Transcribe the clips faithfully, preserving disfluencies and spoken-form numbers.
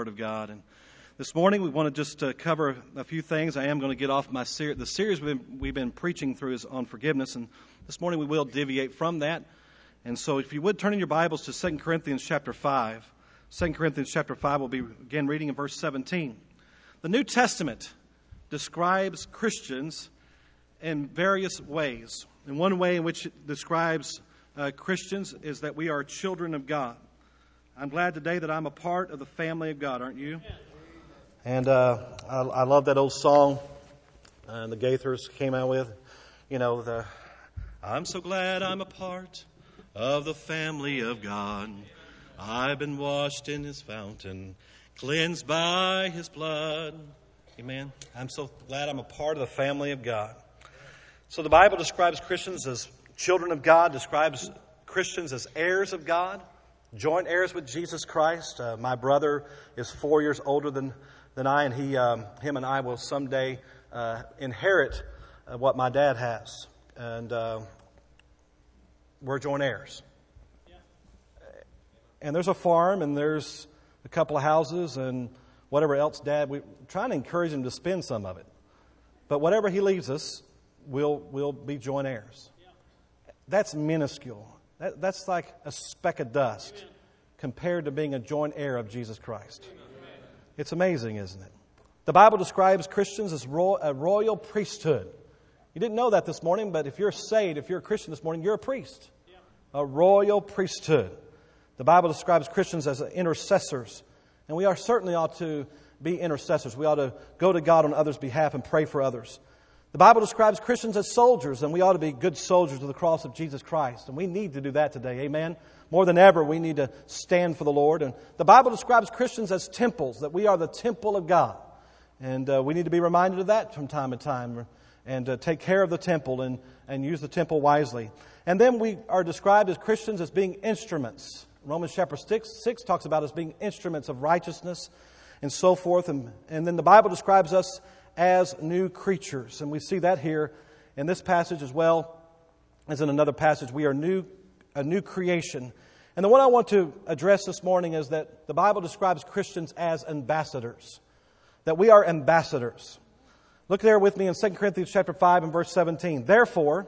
Word of God. And this morning we want to just uh, cover a few things. I am going to get off my series. The series we've been, we've been preaching through is on forgiveness, and this morning we will deviate from that. And so if you would turn in your Bibles to Second Corinthians chapter five. Second Corinthians chapter five, we'll be again reading in verse seventeen. The New Testament describes Christians in various ways. And one way in which it describes uh, Christians is that we are children of God. I'm glad today that I'm a part of the family of God, aren't you? And uh, I, I love that old song uh, the Gaithers came out with. You know, the I'm so glad I'm a part of the family of God. I've been washed in His fountain, cleansed by His blood. Amen. I'm so glad I'm a part of the family of God. So the Bible describes Christians as children of God, describes Christians as heirs of God, joint heirs with Jesus Christ. Uh, my brother is four years older than, than I, and he, um, him and I will someday uh, inherit uh, what my dad has. And uh, we're joint heirs. Yeah. And there's a farm, and there's a couple of houses, and whatever else Dad, we're trying to encourage him to spend some of it. But whatever he leaves us, we'll, we'll be joint heirs. Yeah. That's minuscule. That, that's like a speck of dust. Amen. Compared to being a joint heir of Jesus Christ. Amen. It's amazing, isn't it? The Bible describes Christians as ro- a royal priesthood. You didn't know that this morning, but if you're saved, if you're a Christian this morning, you're a priest. Yeah. A royal priesthood. The Bible describes Christians as intercessors. And we are certainly ought to be intercessors. We ought to go to God on others' behalf and pray for others. The Bible describes Christians as soldiers, and we ought to be good soldiers of the cross of Jesus Christ. And we need to do that today. Amen. More than ever, we need to stand for the Lord. And the Bible describes Christians as temples, that we are the temple of God. And uh, we need to be reminded of that from time to time and uh, take care of the temple and, and use the temple wisely. And then we are described as Christians as being instruments. Romans chapter six, six talks about us being instruments of righteousness and so forth. And, and then the Bible describes us as new creatures. And we see that here in this passage as well as in another passage. We are new, a new creation. And the one I want to address this morning is that the Bible describes Christians as ambassadors. That we are ambassadors. Look there with me in Second Corinthians chapter five and verse seventeen. Therefore,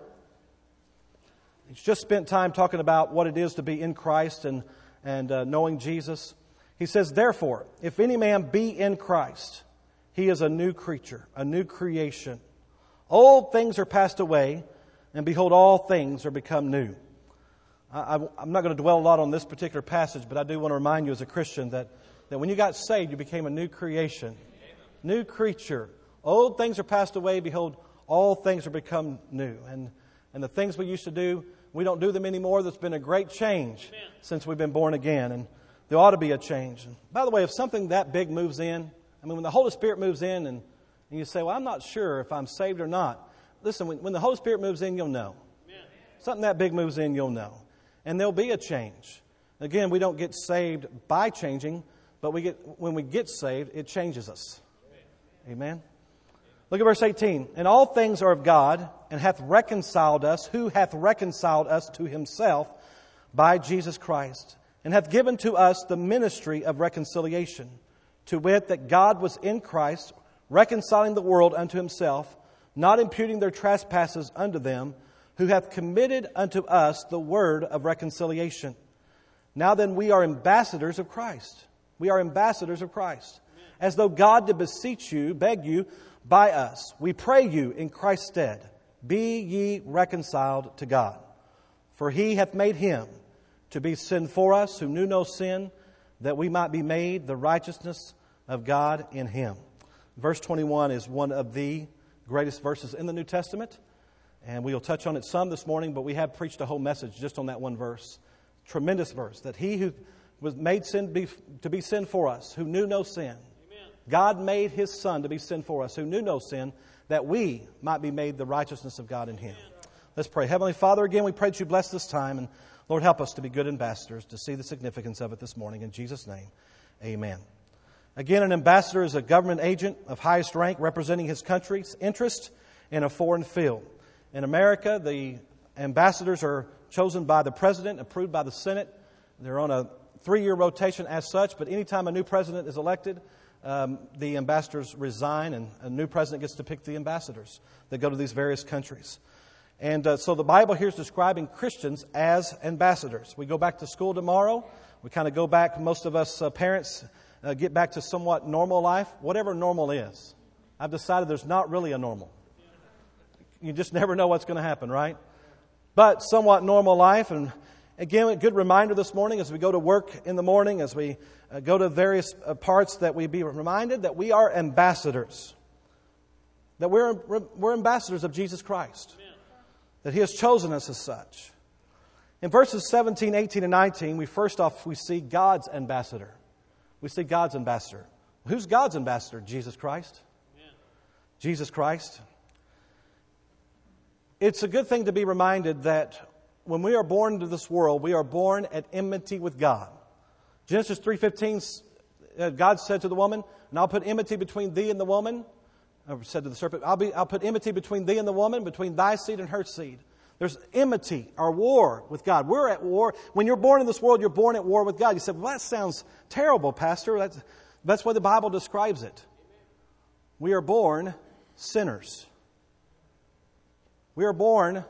he's just spent time talking about what it is to be in Christ and, and uh, knowing Jesus. He says, therefore, if any man be in Christ, he is a new creature, a new creation. Old things are passed away, and behold, all things are become new. I, I, I'm not going to dwell a lot on this particular passage, but I do want to remind you as a Christian that, that when you got saved, you became a new creation, new creature. Old things are passed away, behold, all things are become new. And, and the things we used to do, we don't do them anymore. There's been a great change Amen. Since we've been born again. And there ought to be a change. And by the way, if something that big moves in, I mean, when the Holy Spirit moves in and, and you say, well, I'm not sure if I'm saved or not. Listen, when, when the Holy Spirit moves in, you'll know. Amen. Something that big moves in, you'll know. And there'll be a change. Again, we don't get saved by changing, but we get when we get saved, it changes us. Amen. Amen. Look at verse eighteen. And all things are of God, and hath reconciled us, who hath reconciled us to Himself by Jesus Christ, and hath given to us the ministry of reconciliation, to wit, that God was in Christ, reconciling the world unto Himself, not imputing their trespasses unto them, who hath committed unto us the word of reconciliation. Now then, we are ambassadors of Christ. We are ambassadors of Christ. As though God did beseech you, beg you, by us. We pray you in Christ's stead, be ye reconciled to God. For He hath made Him to be sin for us, who knew no sin, that we might be made the righteousness of God in Him. Verse twenty-one is one of the greatest verses in the New Testament. And we'll touch on it some this morning, but we have preached a whole message just on that one verse. Tremendous verse. That He who was made sin be, to be sin for us, who knew no sin. God made His Son to be sin for us, who knew no sin, that we might be made the righteousness of God in Him. Let's pray. Heavenly Father, again, we pray that You bless this time. And Lord, help us to be good ambassadors, to see the significance of it this morning. In Jesus' name, amen. Again, an ambassador is a government agent of highest rank representing his country's interest in a foreign field. In America, the ambassadors are chosen by the President, approved by the Senate. They're on a three-year rotation as such, but anytime a new president is elected, um, the ambassadors resign, and a new president gets to pick the ambassadors that go to these various countries. And uh, so the Bible here is describing Christians as ambassadors. We go back to school tomorrow. We kind of go back, most of us uh, parents uh, get back to somewhat normal life, whatever normal is. I've decided there's not really a normal. You just never know what's going to happen, right? But somewhat normal life. And again, a good reminder this morning as we go to work in the morning, as we uh, go to various uh, parts, that we be reminded that we are ambassadors. That we're, we're ambassadors of Jesus Christ. That He has chosen us as such. In verses seventeen, eighteen, and nineteen, we first off, we see God's ambassador. We see God's ambassador. Who's God's ambassador? Jesus Christ. Amen. Jesus Christ. It's a good thing to be reminded that when we are born into this world, we are born at enmity with God. Genesis three fifteen, God said to the woman, "And I'll put enmity between thee and the woman." I said to the serpent, I'll, be, I'll put enmity between thee and the woman, between thy seed and her seed. There's enmity or war with God. We're at war. When you're born in this world, you're born at war with God. You said, well, that sounds terrible, Pastor. That's, that's the way the Bible describes it. We are born sinners. We are born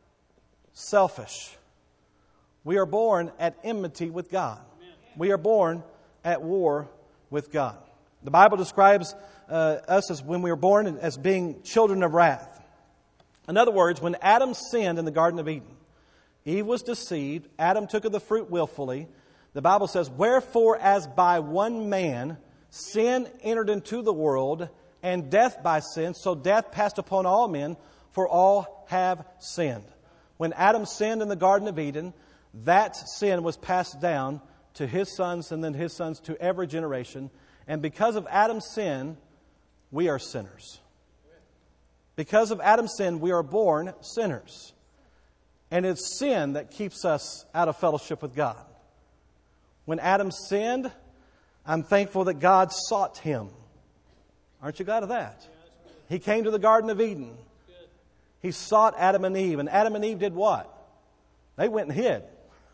selfish. We are born at enmity with God. We are born at war with God. The Bible describes uh, us as when we were born as being children of wrath. In other words, when Adam sinned in the Garden of Eden, Eve was deceived, Adam took of the fruit willfully. The Bible says, "Wherefore as by one man sin entered into the world, and death by sin, so death passed upon all men, for all have sinned." When Adam sinned in the Garden of Eden, that sin was passed down to his sons and then his sons to every generation. And because of Adam's sin, we are sinners. Because of Adam's sin, we are born sinners. And it's sin that keeps us out of fellowship with God. When Adam sinned, I'm thankful that God sought him. Aren't you glad of that? He came to the Garden of Eden. He sought Adam and Eve. And Adam and Eve did what? They went and hid.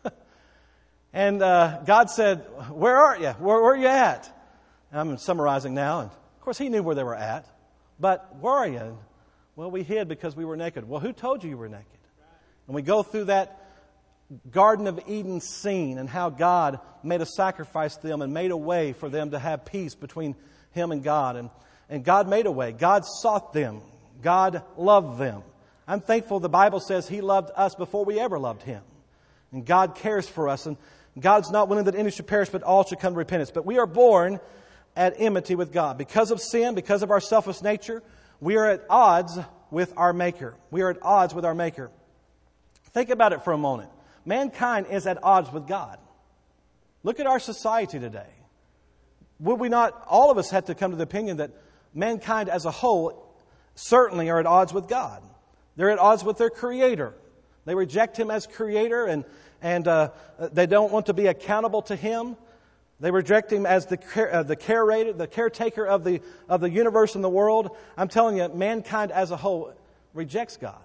And uh, God said, "Where are you? Where, where are you at?" And I'm summarizing now. And of course, he knew where they were at. But where are you? Well, we hid because we were naked. Well, who told you you were naked? And we go through that Garden of Eden scene and how God made a sacrifice to them and made a way for them to have peace between Him and God. And, and God made a way. God sought them. God loved them. I'm thankful the Bible says He loved us before we ever loved Him. And God cares for us. And God's not willing that any should perish, but all should come to repentance. But we are born at enmity with God. Because of sin, because of our selfish nature, we are at odds with our Maker. We are at odds with our Maker. Think about it for a moment. Mankind is at odds with God. Look at our society today. Would we not, all of us had to come to the opinion that mankind as a whole certainly are at odds with God. They're at odds with their Creator. They reject Him as Creator, and, and uh, they don't want to be accountable to Him. They reject Him as the care, uh, the curator, the caretaker of the of the universe and the world. I'm telling you, mankind as a whole rejects God.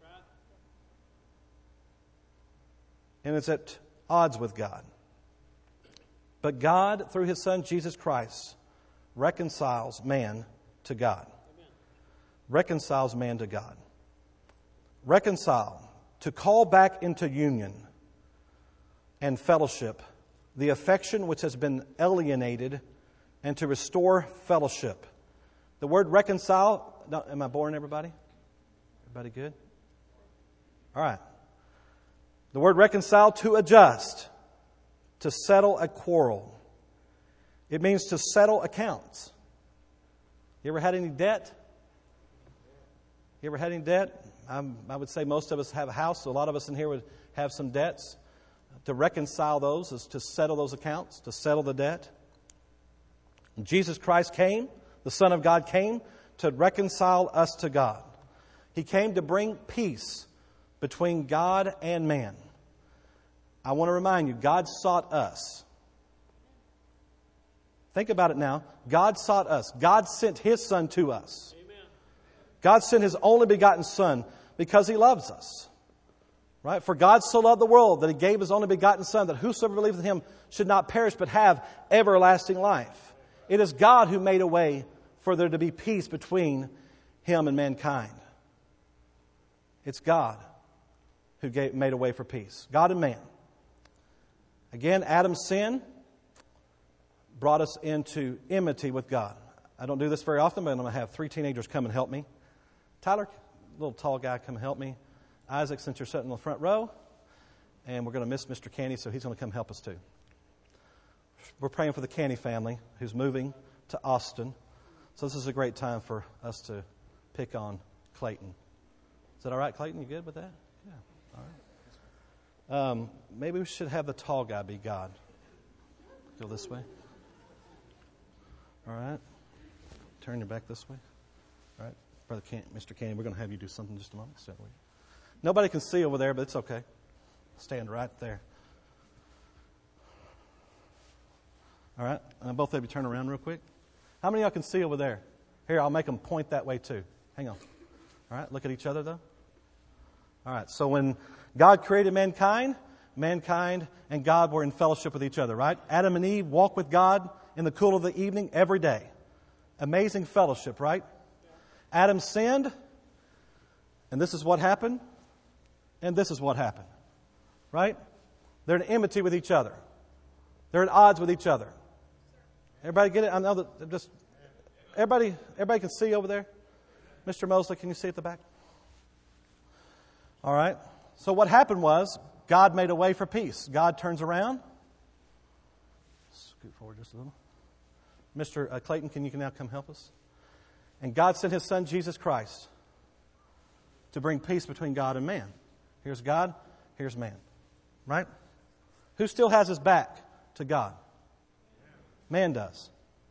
And it's at odds with God. But God, through His Son, Jesus Christ, reconciles man to God. Amen. Reconciles man to God. Reconcile, to call back into union and fellowship the affection which has been alienated, and to restore fellowship. The word reconcile, no, am I boring everybody? Everybody good? All right. The word reconcile, to adjust, to settle a quarrel. It means to settle accounts. You ever had any debt? You ever had any debt? I'm, I would say most of us have a house, so a lot of us in here would have some debts. To reconcile those is to settle those accounts, to settle the debt. And Jesus Christ came, the Son of God came to reconcile us to God. He came to bring peace between God and man. I want to remind you, God sought us. Think about it now. God sought us. God sent His Son to us. Amen. God sent His only begotten Son because He loves us. Right? For God so loved the world that He gave His only begotten Son, that whosoever believes in Him should not perish but have everlasting life. It is God who made a way for there to be peace between Him and mankind. It's God who gave, made a way for peace. God and man. Again, Adam's sin brought us into enmity with God. I don't do this very often, but I'm going to have three teenagers come and help me. Tyler, little tall guy, come help me. Isaac, since you're sitting in the front row. And we're going to miss Mister Canny, so he's going to come help us too. We're praying for the Canny family who's moving to Austin. So this is a great time for us to pick on Clayton. Is that all right, Clayton? You good with that? Yeah. All right. Um, maybe we should have the tall guy be God. Go this way. All right. Turn your back this way. All right. Brother Can- Mister Canny, we're going to have you do something in just a moment. Stand with you. Nobody can see over there, but it's okay. Stand right there. All right. And both of you turn around real quick. How many of y'all can see over there? Here, I'll make them point that way too. Hang on. All right. Look at each other, though. All right. So when God created mankind, mankind and God were in fellowship with each other, right? Adam and Eve walked with God in the cool of the evening every day. Amazing fellowship, right? Adam sinned, and this is what happened. And this is what happened, right? They're in enmity with each other. They're at odds with each other. Everybody get it? I know that just everybody, everybody can see over there. Mister Mosley, can you see at the back? All right. So what happened was God made a way for peace. God turns around. Scoot forward just a little. Mister Uh, Clayton, can you now come help us? And God sent His Son, Jesus Christ, to bring peace between God and man. Here's God, here's man. Right? Who still has his back to God? Man does.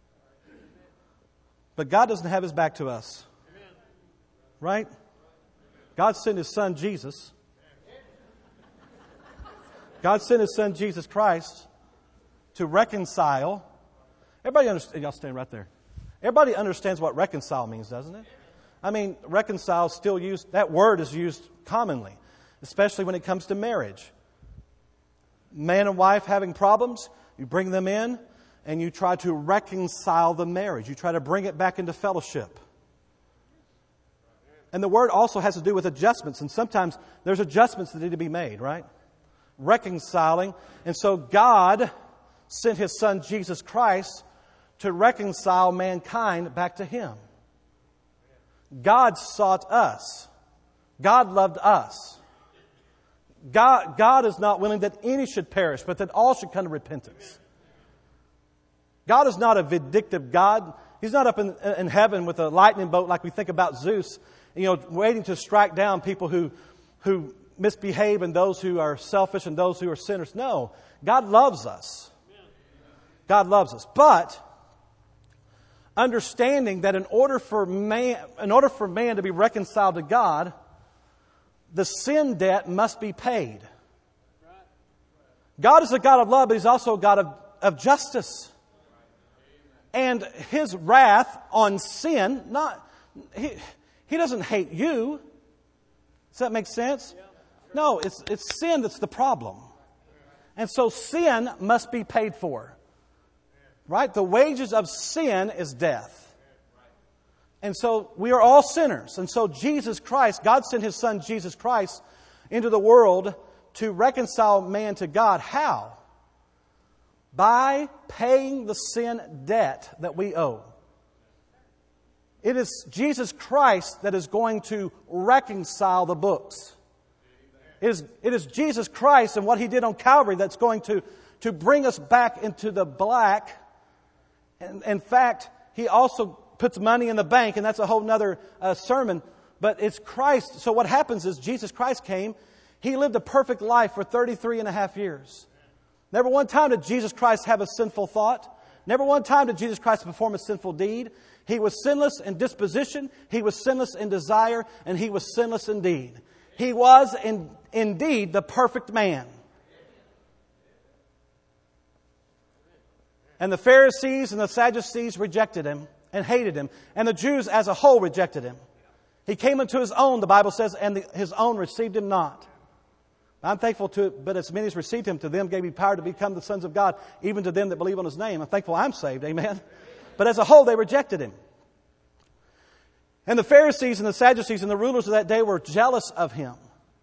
But God doesn't have His back to us. Right? God sent His Son, Jesus. God sent His Son, Jesus Christ, to reconcile. Everybody understands. Y'all stand right there. Everybody understands what reconcile means, doesn't it? I mean, reconcile is still used. That word is used commonly, especially when it comes to marriage. Man and wife having problems, you bring them in and you try to reconcile the marriage. You try to bring it back into fellowship. And the word also has to do with adjustments. And sometimes there's adjustments that need to be made, right? Reconciling. And so God sent His Son, Jesus Christ, to reconcile mankind back to Him. God sought us. God loved us. God, God is not willing that any should perish, but that all should come to repentance. God is not a vindictive God. He's not up in, in heaven with a lightning bolt like we think about Zeus, you know, waiting to strike down people who, who misbehave and those who are selfish and those who are sinners. No, God loves us. God loves us. But understanding that in order for man, in order for man to be reconciled to God, the sin debt must be paid. God is a God of love, but He's also a God of, of justice. And His wrath on sin, not he, he doesn't hate you. Does that make sense? No, it's it's sin that's the problem. And so sin must be paid for. Right? The wages of sin is death. And so we are all sinners. And so Jesus Christ, God sent His Son Jesus Christ into the world to reconcile man to God. How? By paying the sin debt that we owe. It is Jesus Christ that is going to reconcile the books. It is, it is Jesus Christ and what He did on Calvary that's going to, to bring us back into the black. And in fact, He also puts money in the bank, and that's a whole other uh, sermon. But it's Christ. So what happens is Jesus Christ came. He lived a perfect life for thirty-three and a half years. Never one time did Jesus Christ have a sinful thought. Never one time did Jesus Christ perform a sinful deed. He was sinless in disposition. He was sinless in desire. And He was sinless in deed. He was in, indeed the perfect man. And the Pharisees and the Sadducees rejected Him and hated Him. And the Jews as a whole rejected Him. He came into His own, the Bible says, and the, His own received Him not. I'm thankful to it, but as many as received him, to them gave he power to become the sons of God, even to them that believe on his name. I'm thankful I'm saved, amen? But as a whole, they rejected him. And the Pharisees and the Sadducees and the rulers of that day were jealous of him.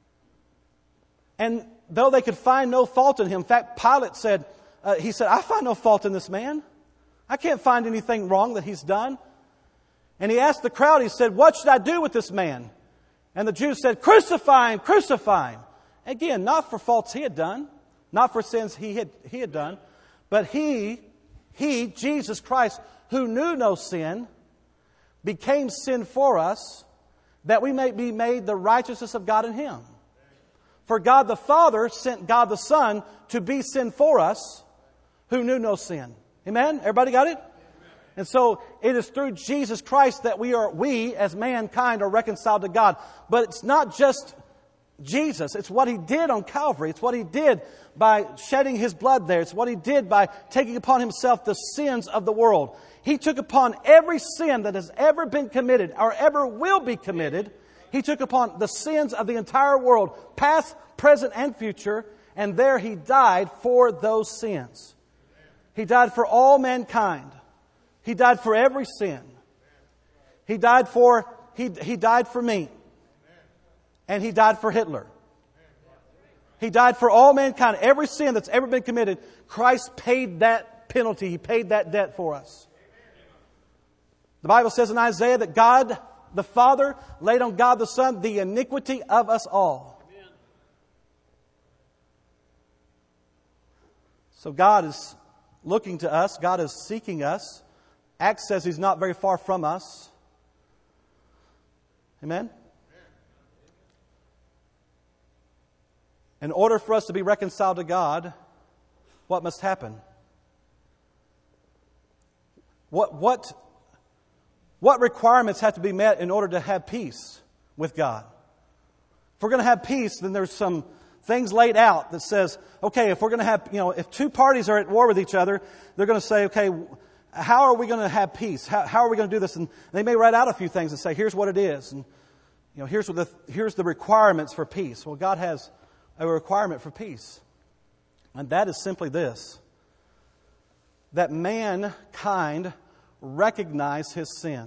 And though they could find no fault in him, in fact, Pilate said, uh, he said, I find no fault in this man. I can't find anything wrong that he's done. And he asked the crowd, he said, what should I do with this man? And the Jews said, crucify him, crucify him. Again, not for faults he had done, not for sins he had, he had done, but he, he, Jesus Christ, who knew no sin, became sin for us, that we may be made the righteousness of God in him. For God the Father sent God the Son to be sin for us, who knew no sin. Amen? Everybody got it? And so it is through Jesus Christ that we are, we as mankind are reconciled to God. But it's not just Jesus. It's what he did on Calvary. It's what he did by shedding his blood there. It's what he did by taking upon himself the sins of the world. He took upon every sin that has ever been committed or ever will be committed. He took upon the sins of the entire world, past, present, and future. And there he died for those sins. He died for all mankind. He died for every sin. He died for, he, he died for me. And he died for Hitler. He died for all mankind. Every sin that's ever been committed, Christ paid that penalty. He paid that debt for us. The Bible says in Isaiah that God the Father laid on God the Son the iniquity of us all. So God is looking to us. God is seeking us. Acts says he's not very far from us. Amen? In order for us to be reconciled to God, what must happen? What, what, what requirements have to be met in order to have peace with God? If we're going to have peace, then there's some things laid out that says, okay, if we're going to have, you know, if two parties are at war with each other, they're going to say, okay, how are we going to have peace? How, how are we going to do this? And they may write out a few things and say, here's what it is. And, you know, here's what the, here's the requirements for peace. Well, God has a requirement for peace. And that is simply this: that mankind recognize his sin.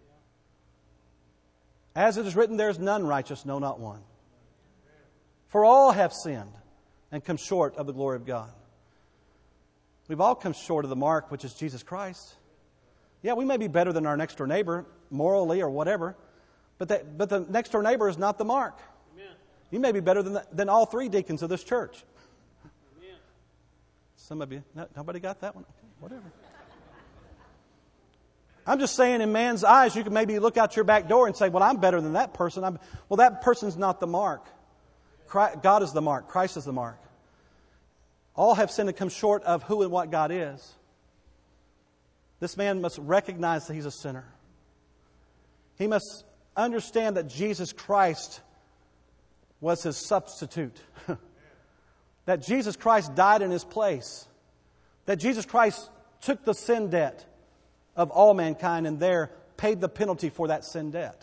As it is written, there is none righteous, no, not one. For all have sinned and come short of the glory of God. We've all come short of the mark, which is Jesus Christ. Yeah, we may be better than our next door neighbor, morally or whatever, but, that, but the next door neighbor is not the mark. Amen. You may be better than, the, than all three deacons of this church. Amen. Some of you, no, nobody got that one? Okay, whatever. I'm just saying, in man's eyes, you can maybe look out your back door and say, well, I'm better than that person. I'm, well, that person's not the mark. Christ, God is the mark. Christ is the mark. All have sinned and come short of who and what God is. This man must recognize that he's a sinner. He must understand that Jesus Christ was his substitute. That Jesus Christ died in his place. That Jesus Christ took the sin debt of all mankind and there paid the penalty for that sin debt.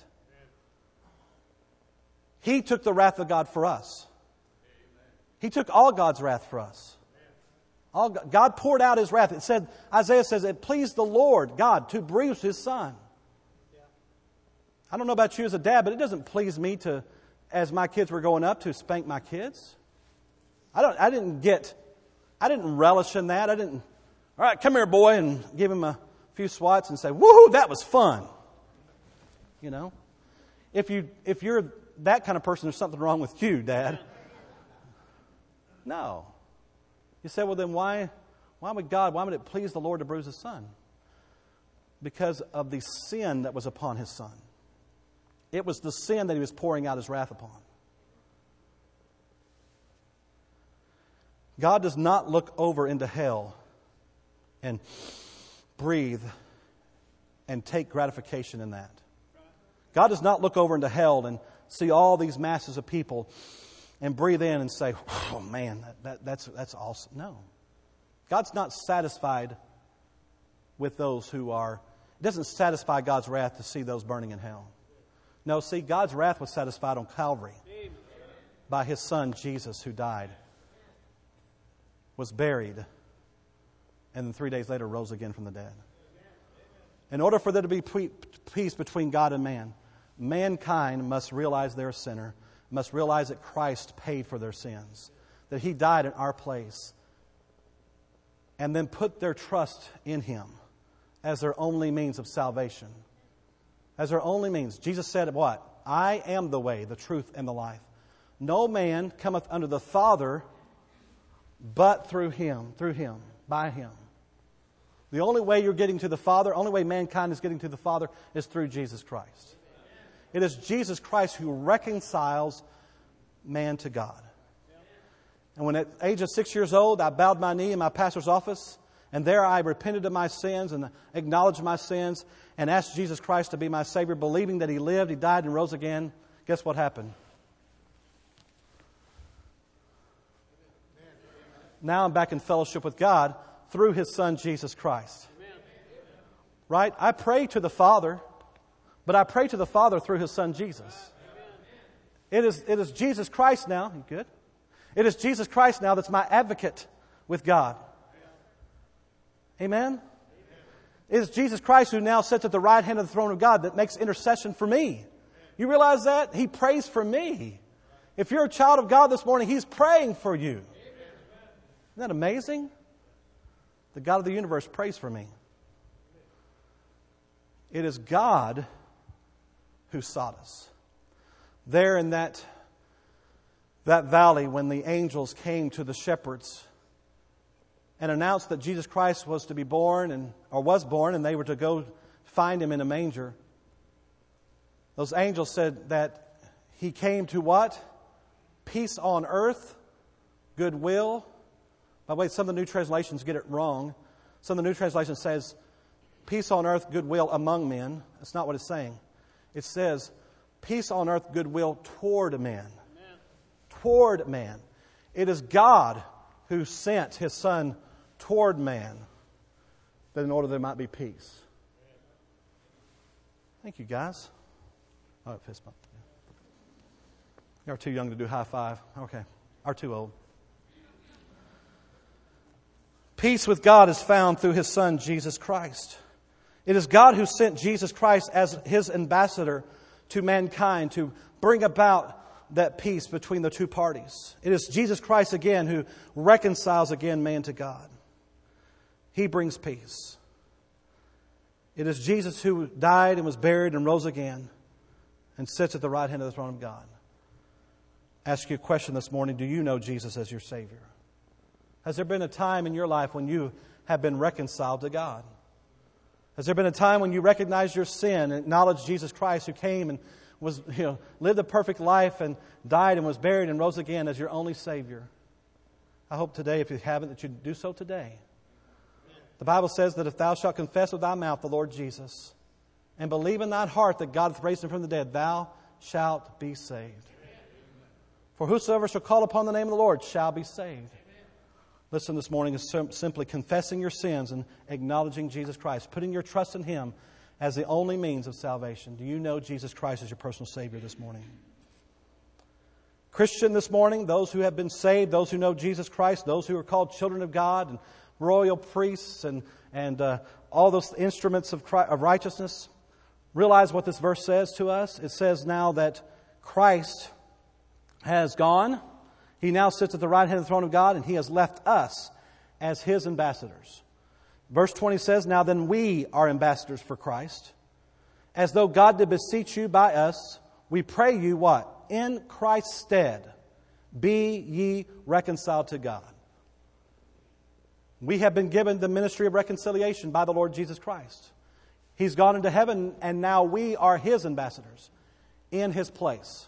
He took the wrath of God for us. He took all God's wrath for us. All God, God poured out his wrath. It said, Isaiah says, it pleased the Lord, God, to bruise his Son. I don't know about you as a dad, but it doesn't please me to, as my kids were growing up, to spank my kids. I don't. I didn't get, I didn't relish in that. I didn't, all right, come here, boy, and give him a few swats and say, woohoo, that was fun. You know, if you if you're that kind of person, there's something wrong with you, Dad. No. You say, well, then why, why would God, why would it please the Lord to bruise his Son? Because of the sin that was upon his Son. It was the sin that he was pouring out his wrath upon. God does not look over into hell and breathe and take gratification in that. God does not look over into hell and see all these masses of people and breathe in and say, oh man, that, that, that's, that's awesome. No. God's not satisfied with those who are, it doesn't satisfy God's wrath to see those burning in hell. No, see, God's wrath was satisfied on Calvary. by His Son, Jesus, who died, was buried, and then three days later rose again from the dead. In order for there to be peace between God and man, mankind must realize they're a sinner, must realize that Christ paid for their sins, that He died in our place, and then put their trust in Him as their only means of salvation. As their only means. Jesus said what? I am the way, the truth, and the life. No man cometh unto the Father but through Him, through Him, by Him. The only way you're getting to the Father, only way mankind is getting to the Father is through Jesus Christ. It is Jesus Christ who reconciles man to God. And when at the age of six years old, I bowed my knee in my pastor's office, and there I repented of my sins and acknowledged my sins and asked Jesus Christ to be my Savior, believing that He lived, He died, and rose again. Guess what happened? Now I'm back in fellowship with God through His Son, Jesus Christ. Right? I pray to the Father, but I pray to the Father through His Son, Jesus. It is, it is Jesus Christ now. You good? It is Jesus Christ now that's my advocate with God. Amen? It is Jesus Christ who now sits at the right hand of the throne of God that makes intercession for me. You realize that? He prays for me. If you're a child of God this morning, He's praying for you. Isn't that amazing? The God of the universe prays for me. It is God who sought us. There in that, that valley, when the angels came to the shepherds and announced that Jesus Christ was to be born, and or was born, and they were to go find Him in a manger, those angels said that He came to what? Peace on earth, goodwill. By the way, some of the new translations get it wrong. Some of the new translations says, peace on earth, goodwill among men. That's not what it's saying. It says, peace on earth, goodwill toward men. Amen. Toward man. It is God who sent His Son toward man, that in order there might be peace. Thank you, guys. Oh, fist bump. You're too young to do high five. Okay. Or too old. Peace with God is found through His Son, Jesus Christ. It is God who sent Jesus Christ as His ambassador to mankind to bring about that peace between the two parties. It is Jesus Christ again who reconciles again man to God. He brings peace. It is Jesus who died and was buried and rose again and sits at the right hand of the throne of God. I ask you a question this morning. Do you know Jesus as your Savior? Has there been a time in your life when you have been reconciled to God? Has there been a time when you recognized your sin and acknowledged Jesus Christ who came and was, you know, lived a perfect life and died and was buried and rose again as your only Savior? I hope today, if you haven't, that you do so today. The Bible says that if thou shalt confess with thy mouth the Lord Jesus and believe in thine heart that God hath raised Him from the dead, thou shalt be saved. For whosoever shall call upon the name of the Lord shall be saved. Listen, this morning is simply confessing your sins and acknowledging Jesus Christ, putting your trust in Him as the only means of salvation. Do you know Jesus Christ as your personal Savior this morning? Christian this morning, those who have been saved, those who know Jesus Christ, those who are called children of God and royal priests and, and uh, all those instruments of, Christ, of righteousness, realize what this verse says to us. It says now that Christ has gone. He now sits at the right hand of the throne of God, and He has left us as His ambassadors. Verse twenty says, now then we are ambassadors for Christ, as though God did beseech you by us. We pray you what? In Christ's stead, be ye reconciled to God. We have been given the ministry of reconciliation by the Lord Jesus Christ. He's gone into heaven, and now we are His ambassadors in His place.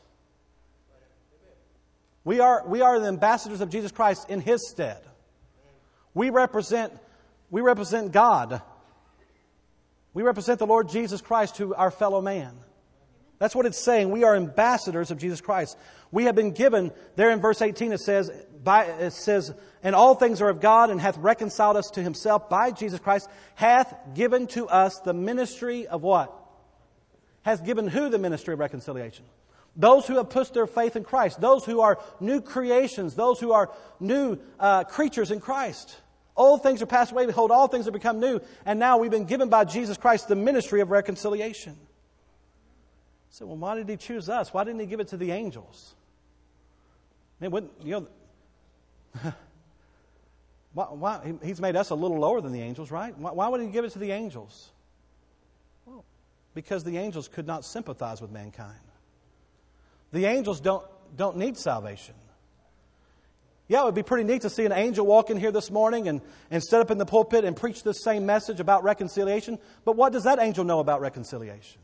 We are, we are the ambassadors of Jesus Christ in His stead. We represent, we represent God. We represent the Lord Jesus Christ to our fellow man. That's what it's saying. We are ambassadors of Jesus Christ. We have been given, there in verse eighteen it says, by, it says, and all things are of God, and hath reconciled us to Himself by Jesus Christ, hath given to us the ministry of what? Hath given who the ministry of reconciliation? Those who have put their faith in Christ. Those who are new creations. Those who are new uh, creatures in Christ. Old things are passed away. Behold, all things have become new. And now we've been given by Jesus Christ the ministry of reconciliation. So, well, why did He choose us? Why didn't He give it to the angels? Man, wouldn't, you know, why, why, He's made us a little lower than the angels, right? Why, why would He give it to the angels? Well, because the angels could not sympathize with mankind. The angels don't, don't need salvation. Yeah, it would be pretty neat to see an angel walk in here this morning and, and stand up in the pulpit and preach this same message about reconciliation. But what does that angel know about reconciliation?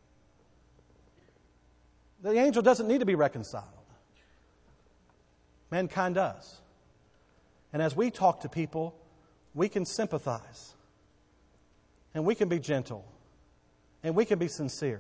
The angel doesn't need to be reconciled. Mankind does. And as we talk to people, we can sympathize. And we can be gentle. And we can be sincere.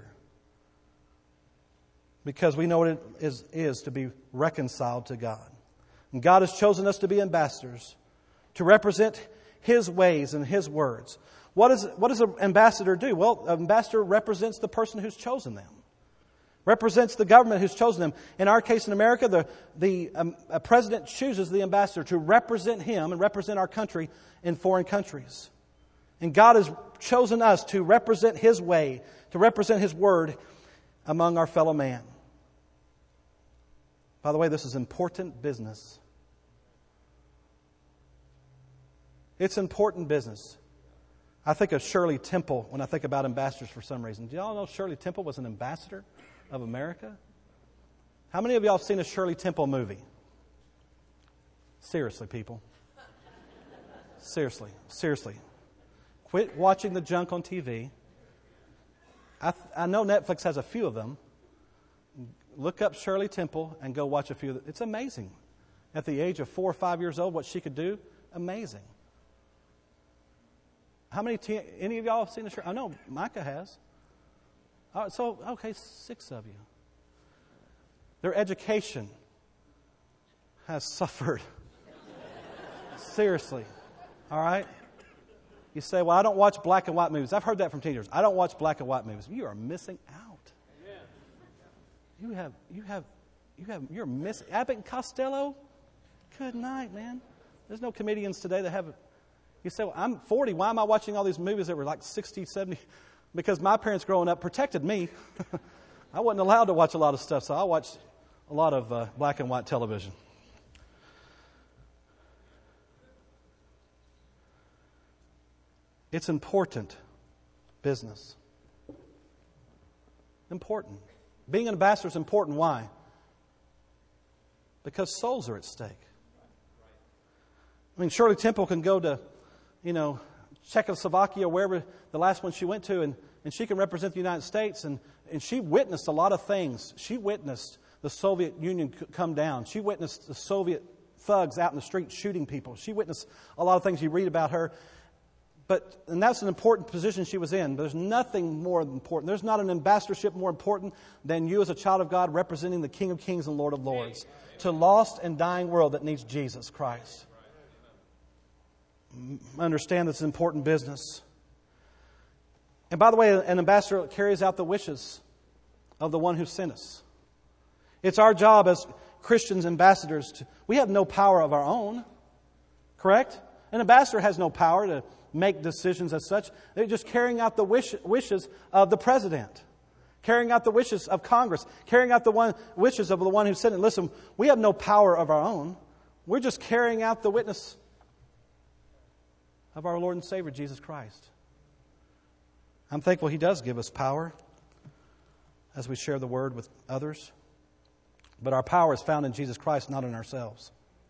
Because we know what it is, is to be reconciled to God. And God has chosen us to be ambassadors, to represent His ways and His words. What, is, what does an ambassador do? Well, an ambassador represents the person who's chosen them. Represents the government who's chosen them. In our case in America, the, the um, a president chooses the ambassador to represent him and represent our country in foreign countries. And God has chosen us to represent His way, to represent His word among our fellow man. By the way, this is important business. It's important business. I think of Shirley Temple when I think about ambassadors for some reason. Do y'all know Shirley Temple was an ambassador of America? How many of y'all have seen a Shirley Temple movie? Seriously, people. Seriously. Seriously. Quit watching the junk on T V. I, th- I know Netflix has a few of them. Look up Shirley Temple and go watch a few of them. It's amazing. At the age of four or five years old, what she could do, amazing. How many, te- any of y'all have seen the Shirley? I know Micah has. All right, so, okay, six of you. Their education has suffered. Seriously. All right? You say, well, I don't watch black and white movies. I've heard that from teenagers. I don't watch black and white movies. You are missing out. You have, you have, you have, you're missing. Abbott and Costello? Good night, man. There's no comedians today that have, you say, well, I'm forty. Why am I watching all these movies that were like sixty, seventy? Because my parents growing up protected me. I wasn't allowed to watch a lot of stuff, so I watched a lot of uh, black and white television. It's important business. Important. Being an ambassador is important. Why? Because souls are at stake. I mean, Shirley Temple can go to, you know, Czechoslovakia, wherever the last one she went to, and, and she can represent the United States, and, and she witnessed a lot of things. She witnessed the Soviet Union come down. She witnessed the Soviet thugs out in the street shooting people. She witnessed a lot of things you read about her. But, and that's an important position she was in. But there's nothing more important. There's not an ambassadorship more important than you as a child of God representing the King of Kings and Lord of Lords to a lost and dying world that needs Jesus Christ. Understand this is important business. And by the way, an ambassador carries out the wishes of the one who sent us. It's our job as Christians ambassadors to, we have no power of our own. Correct? An ambassador has no power to make decisions as such. They're just carrying out the wish, wishes of the president, carrying out the wishes of Congress, carrying out the one, wishes of the one who sent it. Listen, we have no power of our own. We're just carrying out the witness of our Lord and Savior, Jesus Christ. I'm thankful He does give us power as we share the Word with others. But our power is found in Jesus Christ, not in ourselves.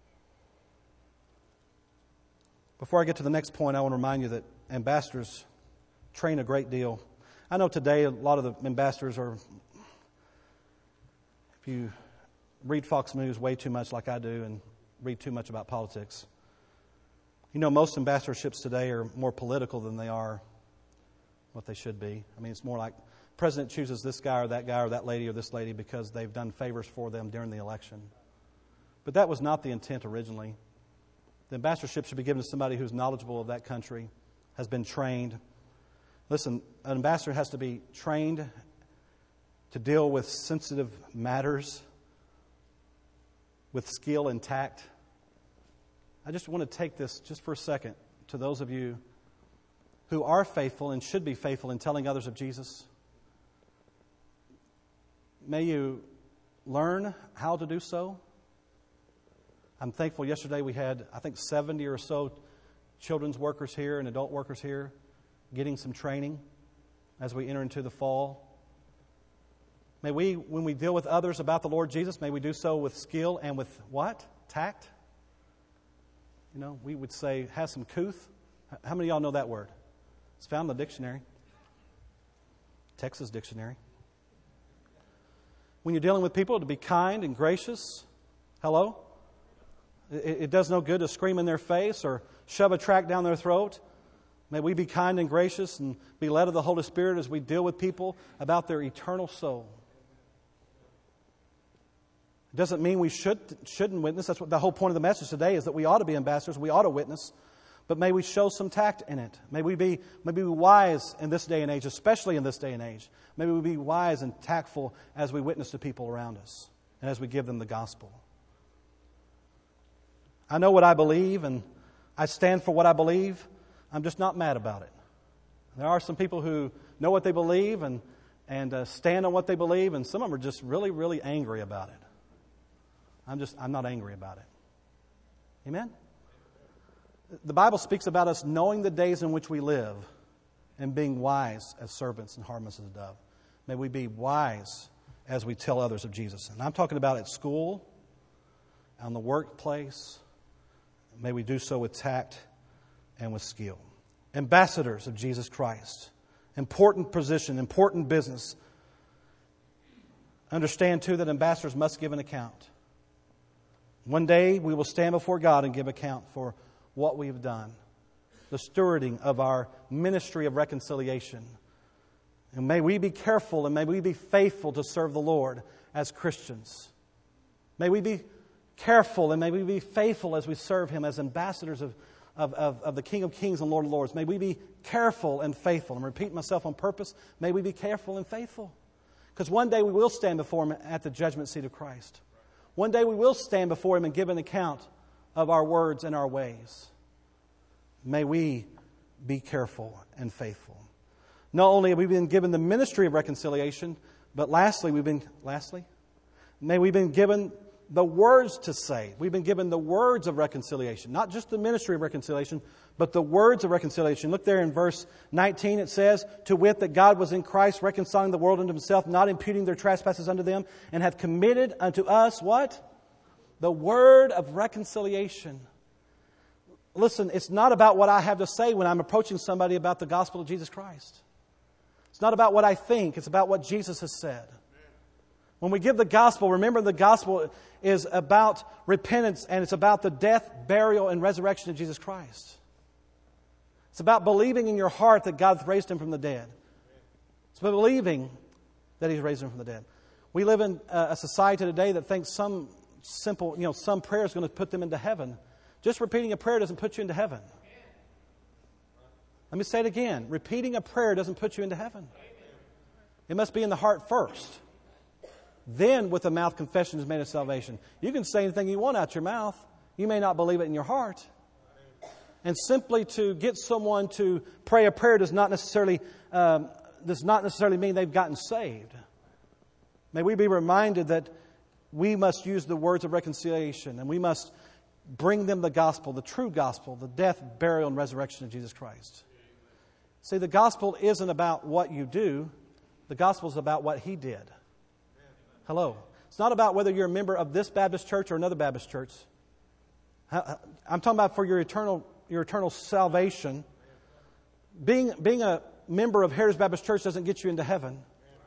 Before I get to the next point, I want to remind you that ambassadors train a great deal. I know today a lot of the ambassadors are, if you read Fox News way too much like I do and read too much about politics, you know most ambassadorships today are more political than they are what they should be. I mean, it's more like the president chooses this guy or that guy or that lady or this lady because they've done favors for them during the election. But that was not the intent originally. The ambassadorship should be given to somebody who's knowledgeable of that country, has been trained. Listen, an ambassador has to be trained to deal with sensitive matters with skill and tact. I just want to take this just for a second to those of you who are faithful and should be faithful in telling others of Jesus. May you learn how to do so. I'm thankful yesterday we had, I think, seventy or so children's workers here and adult workers here getting some training as we enter into the fall. May we, when we deal with others about the Lord Jesus, may we do so with skill and with what? Tact? You know, we would say, have some couth. How many of y'all know that word? It's found in the dictionary. Texas dictionary. When you're dealing with people, to be kind and gracious. Hello? It, it does no good to scream in their face or shove a tract down their throat. May we be kind and gracious and be led of the Holy Spirit as we deal with people about their eternal soul. It doesn't mean we should, shouldn't witness. That's what the whole point of the message today is, that we ought to be ambassadors. We ought to witness. But may we show some tact in it. May we be, may we be wise in this day and age, especially in this day and age. May we be wise and tactful as we witness to people around us and as we give them the gospel. I know what I believe and I stand for what I believe. I'm just not mad about it. There are some people who know what they believe and, and uh, stand on what they believe, and some of them are just really, really angry about it. I'm just, I'm not angry about it. Amen? The Bible speaks about us knowing the days in which we live and being wise as serpents and harmless as a dove. May we be wise as we tell others of Jesus. And I'm talking about at school, on the workplace. May we do so with tact and with skill. Ambassadors of Jesus Christ. Important position, important business. Understand, too, that ambassadors must give an account. One day we will stand before God and give account for what we've done. The stewarding of our ministry of reconciliation. And may we be careful and may we be faithful to serve the Lord as Christians. May we be careful and may we be faithful as we serve Him as ambassadors of, of, of, of the King of Kings and Lord of Lords. May we be careful and faithful. I'm repeating myself on purpose. May we be careful and faithful. Because one day we will stand before Him at the judgment seat of Christ. One day we will stand before Him and give an account of our words and our ways. May we be careful and faithful. Not only have we been given the ministry of reconciliation, but lastly, we've been, lastly, may we've been given the words to say. We've been given the words of reconciliation. Not just the ministry of reconciliation, but the words of reconciliation. Look there in verse nineteen. It says, to wit, that God was in Christ reconciling the world unto Himself, not imputing their trespasses unto them, and hath committed unto us, what? The word of reconciliation. Listen, it's not about what I have to say when I'm approaching somebody about the gospel of Jesus Christ. It's not about what I think. It's about what Jesus has said. When we give the gospel, remember the gospel is about repentance and it's about the death, burial, and resurrection of Jesus Christ. It's about believing in your heart that God hath raised Him from the dead. It's about believing that He's raised Him from the dead. We live in a society today that thinks some simple, you know, some prayer is going to put them into heaven. Just repeating a prayer doesn't put you into heaven. Let me say it again. Repeating a prayer doesn't put you into heaven. It must be in the heart first. Then with the mouth confession is made of salvation. You can say anything you want out your mouth. You may not believe it in your heart. And simply to get someone to pray a prayer does not necessarily um, does not necessarily mean they've gotten saved. May we be reminded that we must use the words of reconciliation and we must bring them the gospel, the true gospel, the death, burial, and resurrection of Jesus Christ. See, the gospel isn't about what you do. The gospel is about what He did. Hello. It's not about whether you're a member of this Baptist church or another Baptist church. I'm talking about for your eternal your eternal salvation. Being, being a member of Heritage Baptist Church doesn't get you into heaven.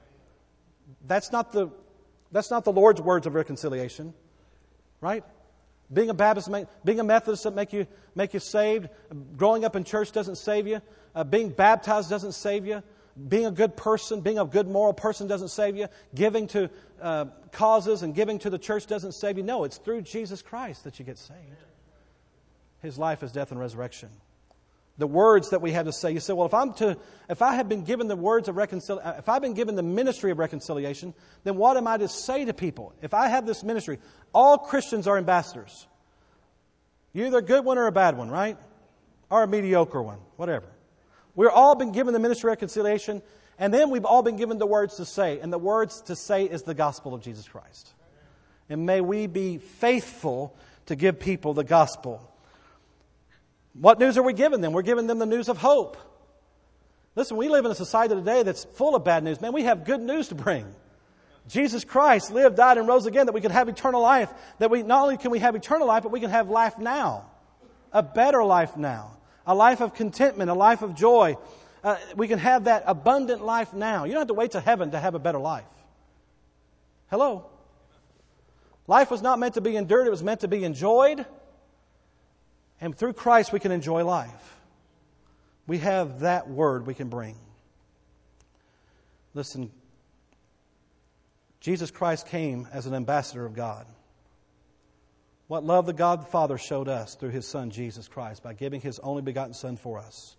That's not the that's not the Lord's words of reconciliation. Right? Being a Baptist, being a Methodist doesn't make you make you saved. Growing up in church doesn't save you. Uh, being baptized doesn't save you. Being a good person, being a good moral person doesn't save you. Giving to uh, causes and giving to the church doesn't save you. No, it's through Jesus Christ that you get saved. His life, His death, and resurrection. The words that we have to say. You say, well, if I'm to, if I have been given the words of reconciliation, if I've been given the ministry of reconciliation, then what am I to say to people? If I have this ministry, all Christians are ambassadors. You're either a good one or a bad one, right? Or a mediocre one, whatever. We've all been given the ministry of reconciliation, and then we've all been given the words to say. And the words to say is the gospel of Jesus Christ. And may we be faithful to give people the gospel. What news are we giving them? We're giving them the news of hope. Listen, we live in a society today that's full of bad news. Man, we have good news to bring. Jesus Christ lived, died, and rose again that we could have eternal life. That we not only can we have eternal life, but we can have life now. A better life now. A life of contentment, a life of joy. Uh, we can have that abundant life now. You don't have to wait to heaven to have a better life. Hello? Life was not meant to be endured, it was meant to be enjoyed. And through Christ we can enjoy life. We have that word we can bring. Listen, Jesus Christ came as an ambassador of God. What love the God the Father showed us through His Son Jesus Christ by giving His only begotten Son for us.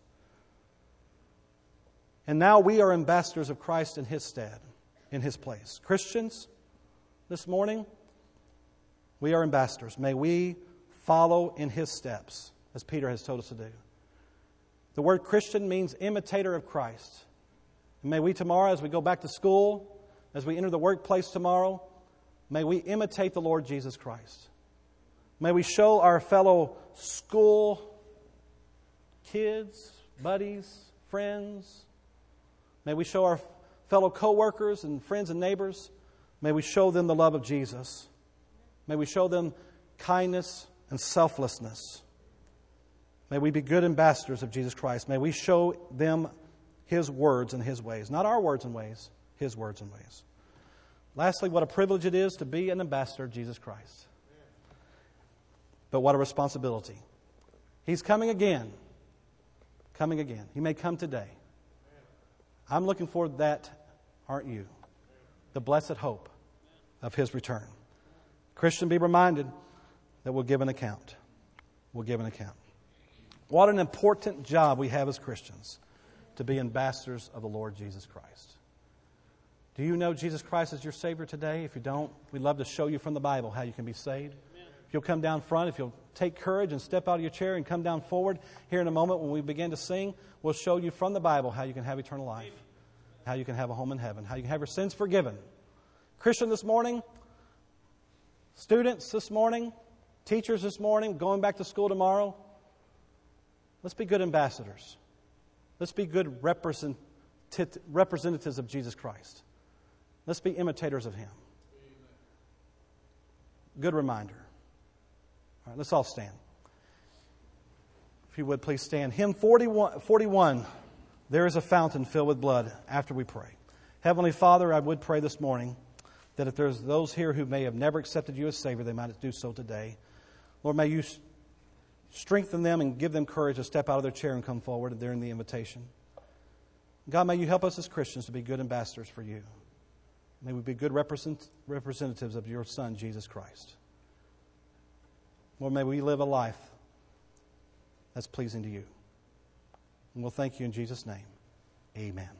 And now we are ambassadors of Christ in His stead, in His place. Christians, this morning, we are ambassadors. May we follow in His steps, as Peter has told us to do. The word Christian means imitator of Christ. And may we tomorrow, as we go back to school, as we enter the workplace tomorrow, may we imitate the Lord Jesus Christ. May we show our fellow school kids, buddies, friends. May we show our fellow co-workers and friends and neighbors. May we show them the love of Jesus. May we show them kindness and selflessness. May we be good ambassadors of Jesus Christ. May we show them His words and His ways. Not our words and ways, His words and ways. Lastly, what a privilege it is to be an ambassador of Jesus Christ. But what a responsibility. He's coming again. Coming again. He may come today. I'm looking forward to that, aren't you? The blessed hope of His return. Christian, be reminded that we'll give an account. We'll give an account. What an important job we have as Christians to be ambassadors of the Lord Jesus Christ. Do you know Jesus Christ is your Savior today? If you don't, we'd love to show you from the Bible how you can be saved. If you'll come down front, if you'll take courage and step out of your chair and come down forward, here in a moment when we begin to sing, we'll show you from the Bible how you can have eternal life, how you can have a home in heaven, how you can have your sins forgiven. Christian, this morning, students this morning, teachers this morning, going back to school tomorrow, let's be good ambassadors. Let's be good represent- representatives of Jesus Christ. Let's be imitators of Him. Good reminder. All right, let's all stand. If you would, please stand. Hymn forty-one, forty-one, There is a Fountain Filled with Blood, after we pray. Heavenly Father, I would pray this morning that if there's those here who may have never accepted You as Savior, they might do so today. Lord, may You strengthen them and give them courage to step out of their chair and come forward during the invitation. God, may You help us as Christians to be good ambassadors for You. May we be good represent, representatives of Your Son, Jesus Christ. Lord, may we live a life that's pleasing to You. And we'll thank You in Jesus' name. Amen.